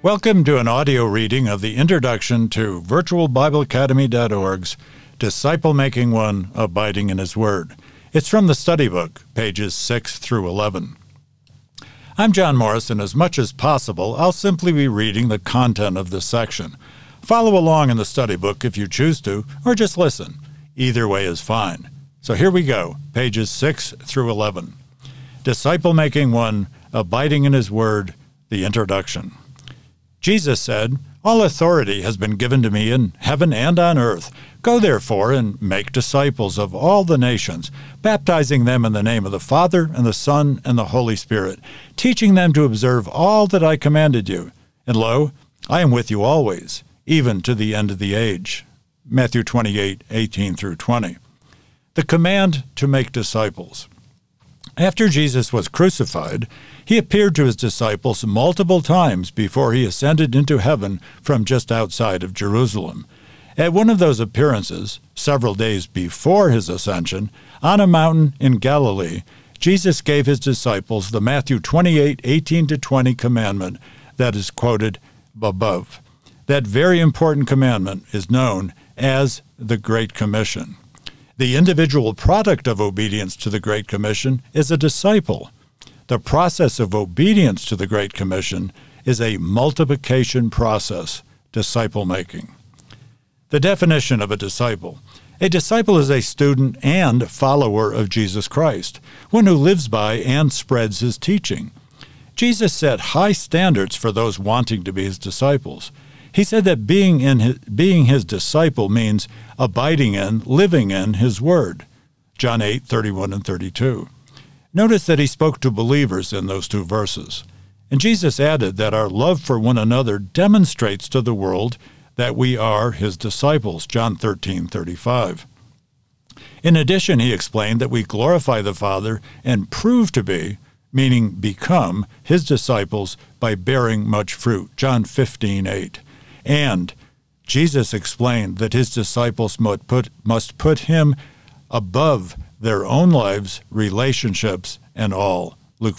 Welcome to an audio reading of the introduction to virtualbibleacademy.org's Disciple Making 1, Abiding in His Word. It's from the study book, pages 6 through 11. I'm John Morris, and as much as possible, I'll simply be reading the content of this section. Follow along in the study book if you choose to, or just listen. Either way is fine. So here we go, pages 6 through 11. Disciple Making 1, Abiding in His Word, the introduction. Jesus said, "All authority has been given to me in heaven and on earth. Go therefore and make disciples of all the nations, baptizing them in the name of the Father and the Son and the Holy Spirit, teaching them to observe all that I commanded you. And lo, I am with you always, even to the end of the age." Matthew 28:18 through 20. The command to make disciples. After Jesus was crucified, he appeared to his disciples multiple times before he ascended into heaven from just outside of Jerusalem. At one of those appearances, several days before his ascension, on a mountain in Galilee, Jesus gave his disciples the Matthew 28:18-20 commandment that is quoted above. That very important commandment is known as the Great Commission. The individual product of obedience to the Great Commission is a disciple. The process of obedience to the Great Commission is a multiplication process, disciple-making. The definition of a disciple. A disciple is a student and follower of Jesus Christ, one who lives by and spreads his teaching. Jesus set high standards for those wanting to be his disciples. He said that being his disciple means abiding in, living in his word. John 8:31 and 32. Notice that he spoke to believers in those two verses. And Jesus added that our love for one another demonstrates to the world that we are his disciples. John 13:35. In addition, he explained that we glorify the Father and prove to be, meaning become, his disciples by bearing much fruit. John 15:8. And Jesus explained that his disciples must put him above their own lives, relationships, and all. Luke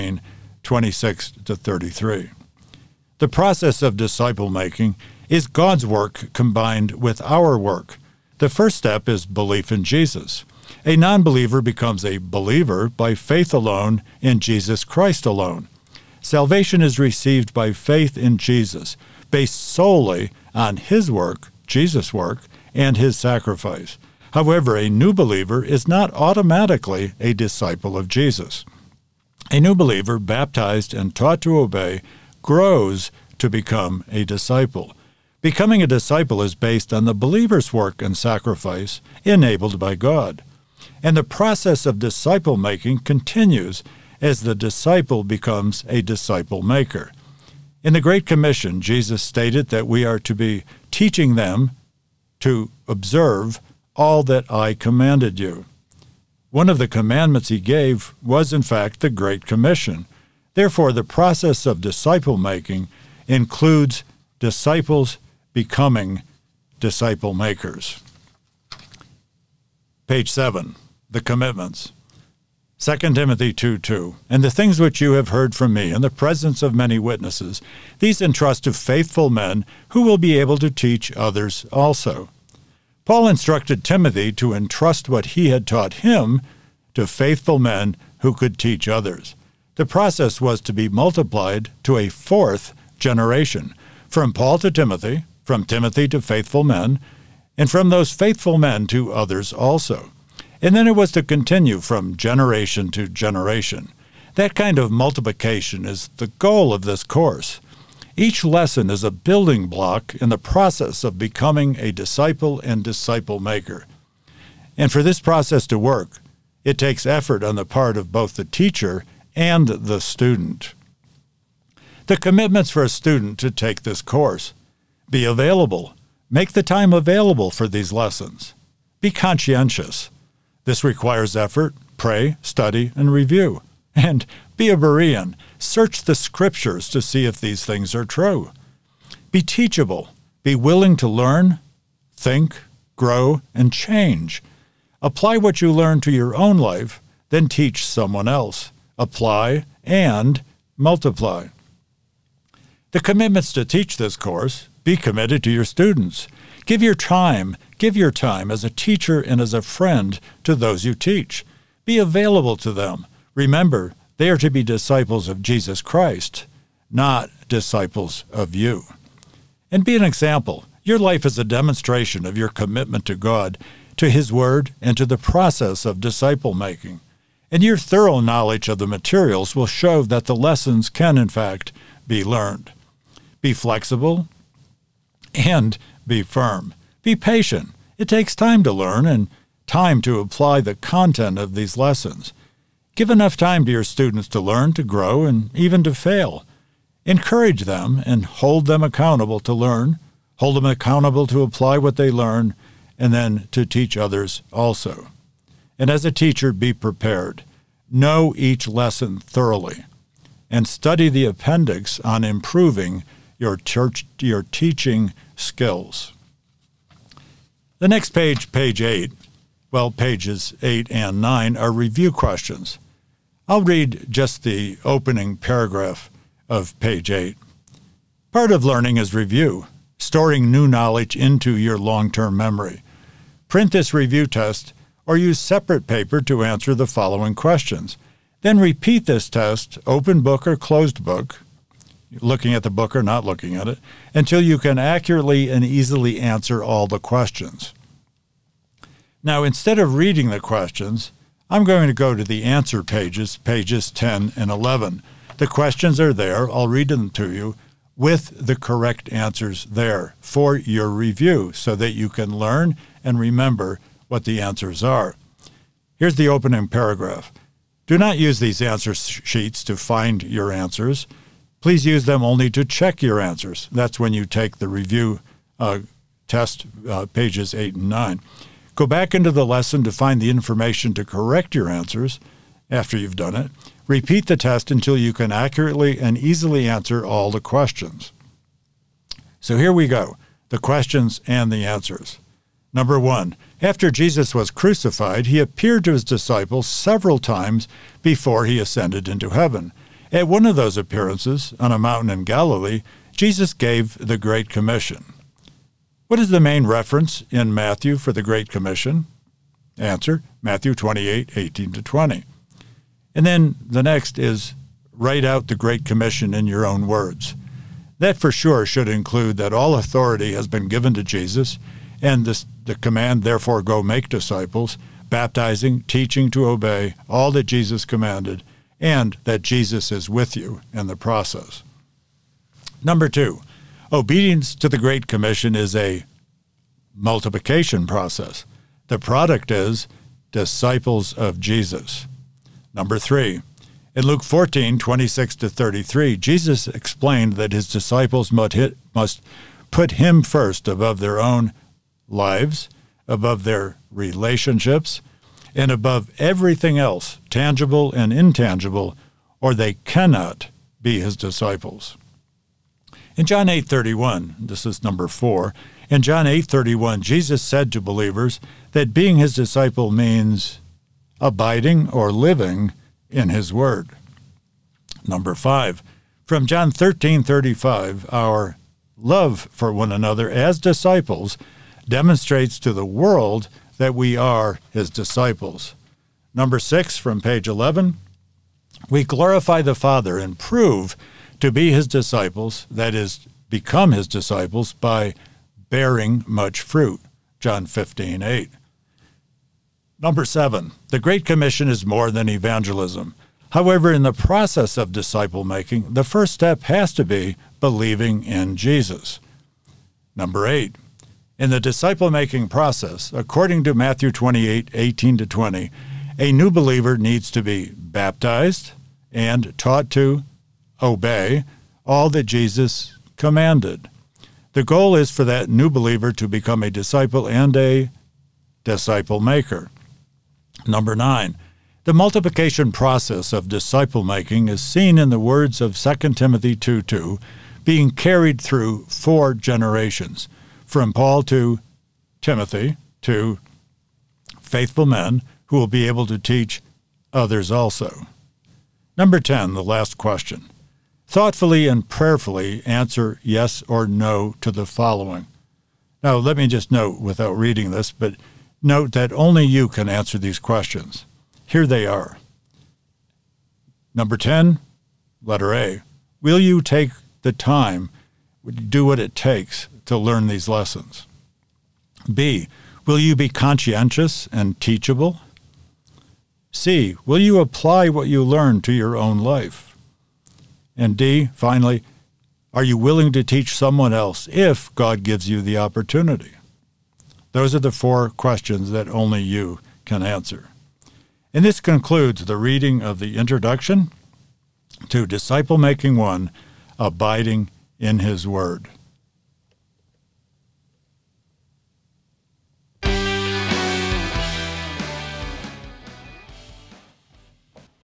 14:26-33. The process of disciple-making is God's work combined with our work. The first step is belief in Jesus. A non-believer becomes a believer by faith alone in Jesus Christ alone. Salvation is received by faith in Jesus, based solely on his work, Jesus' work, and his sacrifice. However, a new believer is not automatically a disciple of Jesus. A new believer, baptized and taught to obey, grows to become a disciple. Becoming a disciple is based on the believer's work and sacrifice enabled by God. And the process of disciple-making continues as the disciple becomes a disciple-maker. In the Great Commission, Jesus stated that we are to be teaching them to observe all that I commanded you. One of the commandments he gave was, in fact, the Great Commission. Therefore, the process of disciple-making includes disciples becoming disciple-makers. Page 7, the commitments. 2 Timothy 2:2, "And the things which you have heard from me in the presence of many witnesses, these entrust to faithful men who will be able to teach others also." Paul instructed Timothy to entrust what he had taught him to faithful men who could teach others. The process was to be multiplied to a fourth generation, from Paul to Timothy, from Timothy to faithful men, and from those faithful men to others also. And then it was to continue from generation to generation. That kind of multiplication is the goal of this course. Each lesson is a building block in the process of becoming a disciple and disciple-maker. And for this process to work, it takes effort on the part of both the teacher and the student. The commitments for a student to take this course. Be available. Make the time available for these lessons. Be conscientious. This requires effort. Pray, study, and review. And be a Berean. Search the scriptures to see if these things are true. Be teachable. Be willing to learn, think, grow, and change. Apply what you learn to your own life, then teach someone else. Apply and multiply. The commitments to teach this course: be committed to your students. Give your time as a teacher and as a friend to those you teach. Be available to them. Remember, they are to be disciples of Jesus Christ, not disciples of you. And be an example. Your life is a demonstration of your commitment to God, to His Word, and to the process of disciple making. And your thorough knowledge of the materials will show that the lessons can, in fact, be learned. Be flexible and be firm. Be patient. It takes time to learn and time to apply the content of these lessons. Give enough time to your students to learn, to grow, and even to fail. Encourage them and hold them accountable to learn, hold them accountable to apply what they learn, and then to teach others also. And as a teacher, be prepared. Know each lesson thoroughly, and study the appendix on improving your teaching skills. The next page, page 8, pages 8 and 9 are review questions. I'll read just the opening paragraph of page 8. Part of learning is review, storing new knowledge into your long-term memory. Print this review test or use separate paper to answer the following questions. Then repeat this test, open book or closed book, looking at the book or not looking at it, until you can accurately and easily answer all the questions. Now, instead of reading the questions, I'm going to go to the answer pages, pages 10 and 11. The questions are there. I'll read them to you with the correct answers there for your review so that you can learn and remember what the answers are. Here's the opening paragraph. Do not use these answer sheets to find your answers. Please use them only to check your answers. That's when you take the review test, pages 8 and 9. Go back into the lesson to find the information to correct your answers after you've done it. Repeat the test until you can accurately and easily answer all the questions. So here we go, the questions and the answers. Number 1, after Jesus was crucified, he appeared to his disciples several times before he ascended into heaven. At one of those appearances, on a mountain in Galilee, Jesus gave the Great Commission. What is the main reference in Matthew for the Great Commission? Answer, Matthew 28:18-20. And then the next is write out the Great Commission in your own words. That for sure should include that all authority has been given to Jesus, and the command, therefore, go make disciples, baptizing, teaching to obey all that Jesus commanded, and that Jesus is with you in the process. Number 2, obedience to the Great Commission is a multiplication process. The product is disciples of Jesus. Number 3, in Luke 14:26-33, Jesus explained that his disciples must put him first above their own lives, above their relationships, and above everything else, tangible and intangible, or they cannot be his disciples. In John 8:31, this is number 4, in John 8:31, Jesus said to believers that being his disciple means abiding or living in his word. Number 5, from John 13:35, our love for one another as disciples demonstrates to the world that we are his disciples. Number 6, from page 11, we glorify the Father and prove to be his disciples, that is, become his disciples, by bearing much fruit. John 15:8. Number 7, the Great Commission is more than evangelism. However, in the process of disciple making, the first step has to be believing in Jesus. Number 8, in the disciple-making process, according to Matthew 28:18-20, a new believer needs to be baptized and taught to obey all that Jesus commanded. The goal is for that new believer to become a disciple and a disciple maker. Number 9, the multiplication process of disciple-making is seen in the words of 2 Timothy 2:2, being carried through 4 generations, from Paul to Timothy to faithful men who will be able to teach others also. Number 10, the last question. Thoughtfully and prayerfully answer yes or no to the following. Now, let me just note, without reading this, but note that only you can answer these questions. Here they are. Number 10, letter A. Will you take the time, do what it takes to learn these lessons? B, will you be conscientious and teachable? C, will you apply what you learn to your own life? And D, finally, are you willing to teach someone else if God gives you the opportunity? Those are the 4 questions that only you can answer. And this concludes the reading of the introduction to Disciple Making 1, Abiding in His Word.